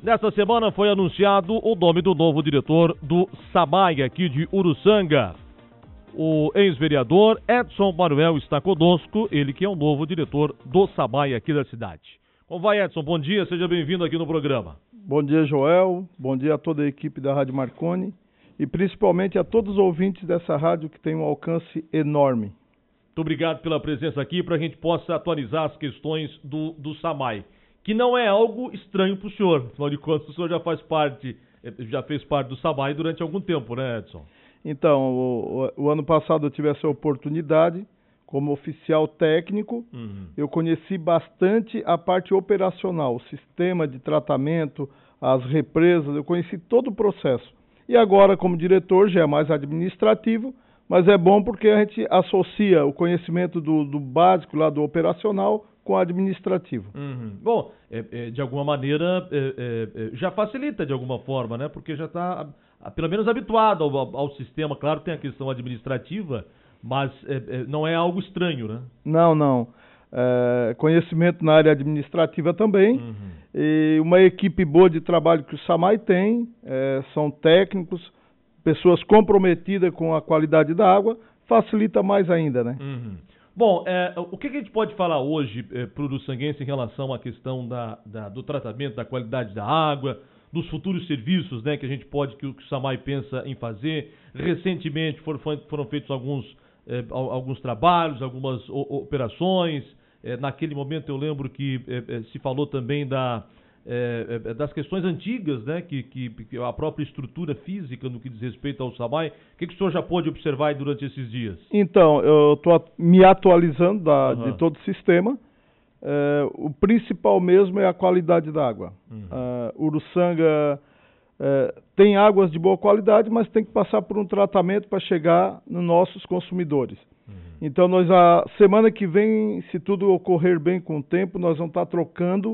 Nesta semana foi anunciado o nome do novo diretor do SAMAI aqui de Uruçanga. O ex-vereador Edson Manuel está conosco, ele que é o novo diretor do SAMAI aqui da cidade. Como vai, Edson? Bom dia, seja bem-vindo aqui no programa. Bom dia, Joel. Bom dia a toda a equipe da Rádio Marconi e principalmente a todos os ouvintes dessa rádio que tem um alcance enorme. Muito obrigado pela presença aqui para a gente possa atualizar as questões do SAMAI, que não é algo estranho para o senhor. Afinal de contas, o senhor já fez parte do SAMAI durante algum tempo, né, Edson? Então, o ano passado eu tive essa oportunidade como oficial técnico. Eu conheci bastante a parte operacional, o sistema de tratamento, as represas, eu conheci todo o processo. E agora, como diretor, já é mais administrativo, mas é bom porque a gente associa o conhecimento do básico lá do operacional com o administrativo. Bom, de alguma maneira já facilita de alguma forma, né? Porque já está pelo menos habituado ao sistema. Claro, tem a questão administrativa, mas não é algo estranho, né? Não. Conhecimento na área administrativa também. E uma equipe boa de trabalho que o SAMAI tem, são técnicos, pessoas comprometidas com a qualidade da água, facilita mais ainda, né? Bom, o que a gente pode falar hoje para o uruçanguense em relação à questão do tratamento, da qualidade da água, dos futuros serviços, né, que o SAMAI pensa em fazer? Recentemente foram feitos alguns trabalhos, algumas operações. Naquele momento eu lembro que se falou também das questões antigas, né, que a própria estrutura física no que diz respeito ao SAMAI. O que o senhor já pôde observar durante esses dias? Então, eu estou me atualizando de todo o sistema. O principal mesmo é a qualidade da água. Uruçanga tem águas de boa qualidade, mas tem que passar por um tratamento para chegar nos nossos consumidores. Então, a semana que vem, se tudo ocorrer bem com o tempo, nós vamos estar trocando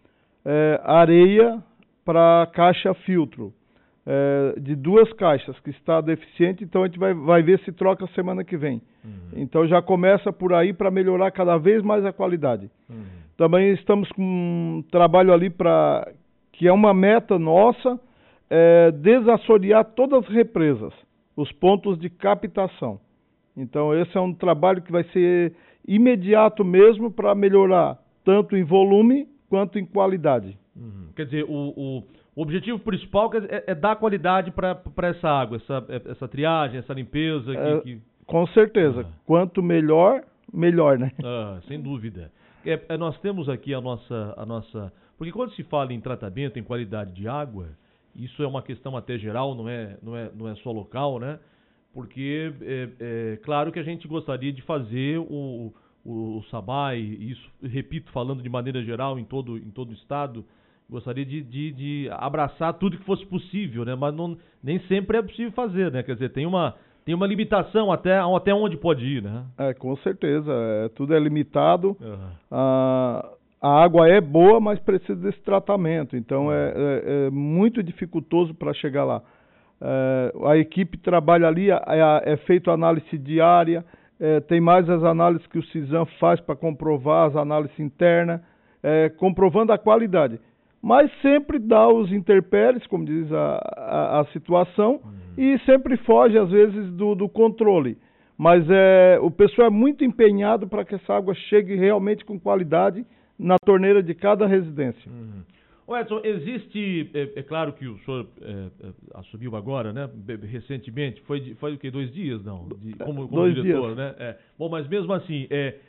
areia para caixa filtro, de 2 caixas que está deficiente, então a gente vai ver se troca semana que vem. Então já começa por aí para melhorar cada vez mais a qualidade. Também estamos com um trabalho ali que é uma meta nossa, desassorear todas as represas, os pontos de captação. Então esse é um trabalho que vai ser imediato mesmo para melhorar tanto em volume quanto em qualidade. Quer dizer, o objetivo principal é dar qualidade para essa água, essa triagem, essa limpeza. Com certeza. Quanto melhor, né? Sem dúvida. Nós temos aqui a nossa... Porque quando se fala em tratamento, em qualidade de água, isso é uma questão até geral, não é só local, né? Porque claro que a gente gostaria de fazer o SAMAI, isso, repito, falando de maneira geral em todo o estado, gostaria de abraçar tudo que fosse possível, né? Mas nem sempre é possível fazer, né? Quer dizer, tem uma limitação até onde pode ir, né? Com certeza, tudo é limitado. A água é boa, mas precisa desse tratamento, então é muito dificultoso para chegar lá. A equipe trabalha ali, é feita análise diária, tem mais as análises que o CISAM faz para comprovar as análises internas, comprovando a qualidade. Mas sempre dá os intempéries, como diz a situação, e sempre foge, às vezes, do controle. Mas o pessoal é muito empenhado para que essa água chegue realmente com qualidade na torneira de cada residência. Edson, existe, é claro que o senhor assumiu agora, né, recentemente, foi o quê? 2 dias, não? Como 2 diretor, dias. né? Bom, mas mesmo assim,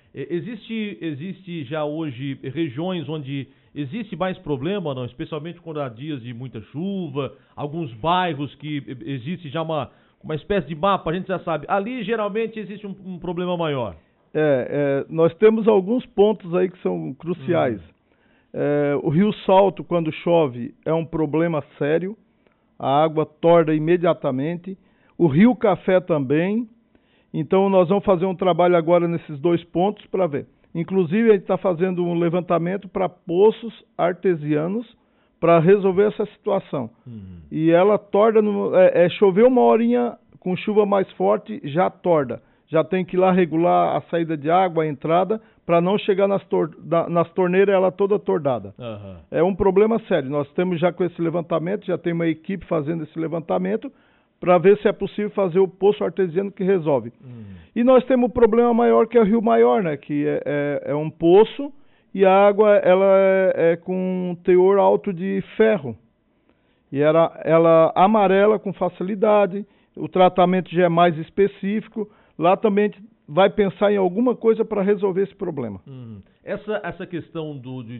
existe já hoje regiões onde existe mais problema, não? Especialmente quando há dias de muita chuva, alguns bairros que existe já uma espécie de mapa, a gente já sabe. Ali geralmente existe um problema maior. Nós temos alguns pontos aí que são cruciais. O Rio Salto, quando chove, é um problema sério. A água torna imediatamente. O Rio Café também. Então, nós vamos fazer um trabalho agora nesses 2 pontos para ver. Inclusive, a gente está fazendo um levantamento para poços artesianos para resolver essa situação. E ela torna, chover 1 horinha com chuva mais forte, já torna. já tem que ir lá regular a saída de água, a entrada, para não chegar nas torneiras ela toda tordada. Uhum. É um problema sério. Nós temos já com esse levantamento, já tem uma equipe fazendo esse levantamento para ver se é possível fazer o poço artesiano que resolve. E nós temos um problema maior que é o Rio Maior, né? Que é um poço e a água ela é com um teor alto de ferro. E ela amarela com facilidade, o tratamento já é mais específico. Lá também a gente vai pensar em alguma coisa para resolver esse problema. Essa questão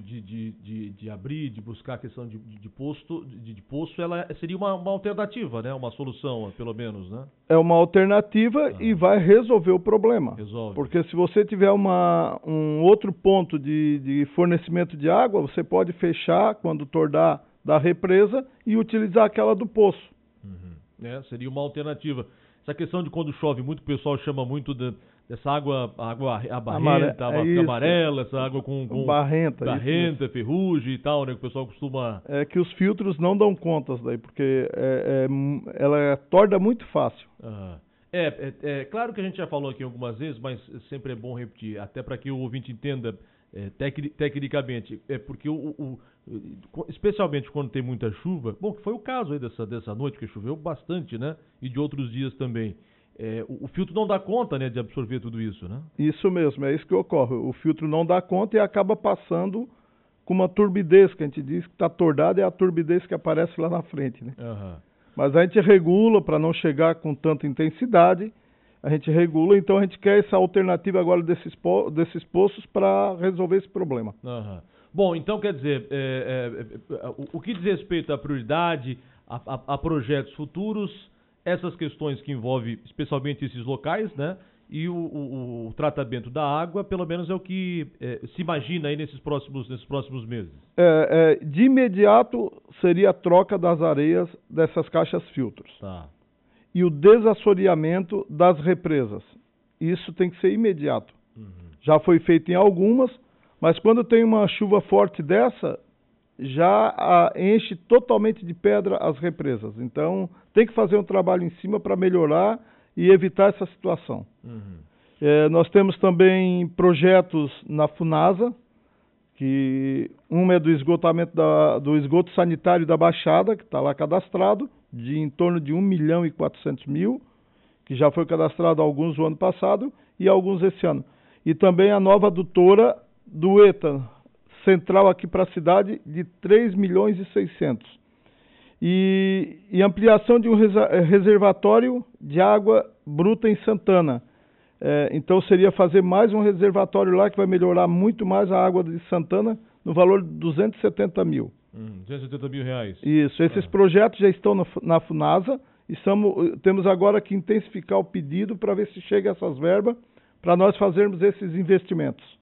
de abrir, de buscar a questão de poço, ela seria uma alternativa, né? Uma solução, pelo menos, né? É uma alternativa e vai resolver o problema. Resolve. Porque se você tiver um outro ponto de fornecimento de água, você pode fechar quando tordar da represa e utilizar aquela do poço. Seria uma alternativa. Essa questão de quando chove muito, o pessoal chama muito dessa água barrenta, amarela, essa água com barrenta, ferrugem e tal, né? Que o pessoal costuma... É que os filtros não dão conta daí, porque ela torda muito fácil. É claro que a gente já falou aqui algumas vezes, mas sempre é bom repetir, até para que o ouvinte entenda tecnicamente. Porque especialmente quando tem muita chuva, bom, que foi o caso aí dessa noite, que choveu bastante, né? E de outros dias também. O filtro não dá conta, né, de absorver tudo isso, né? Isso mesmo, é isso que ocorre. O filtro não dá conta e acaba passando com uma turbidez, que a gente diz que está tordada, é a turbidez que aparece lá na frente, né? Mas a gente regula para não chegar com tanta intensidade, a gente regula, então a gente quer essa alternativa agora desses poços para resolver esse problema. Bom, então quer dizer, o que diz respeito à prioridade, a projetos futuros, essas questões que envolvem especialmente esses locais, né? E o tratamento da água, pelo menos é o que se imagina aí nesses próximos meses. De imediato seria a troca das areias dessas caixas filtros. Tá. E o desassoreamento das represas. Isso tem que ser imediato. Já foi feito em algumas, mas quando tem uma chuva forte dessa, já enche totalmente de pedra as represas. Então, tem que fazer um trabalho em cima para melhorar e evitar essa situação. Nós temos também projetos na Funasa, que um é do esgotamento do esgoto sanitário da Baixada, que está lá cadastrado, de em torno de 1.400.000, que já foi cadastrado alguns no ano passado e alguns esse ano. E também a nova adutora do ETA, central aqui para a cidade, de 3.600.000. E ampliação de um reservatório de água bruta em Santana. Então seria fazer mais um reservatório lá que vai melhorar muito mais a água de Santana no valor de 270.000. 270 mil reais. Isso, esses projetos já estão na Funasa e temos agora que intensificar o pedido para ver se chega essas verbas para nós fazermos esses investimentos.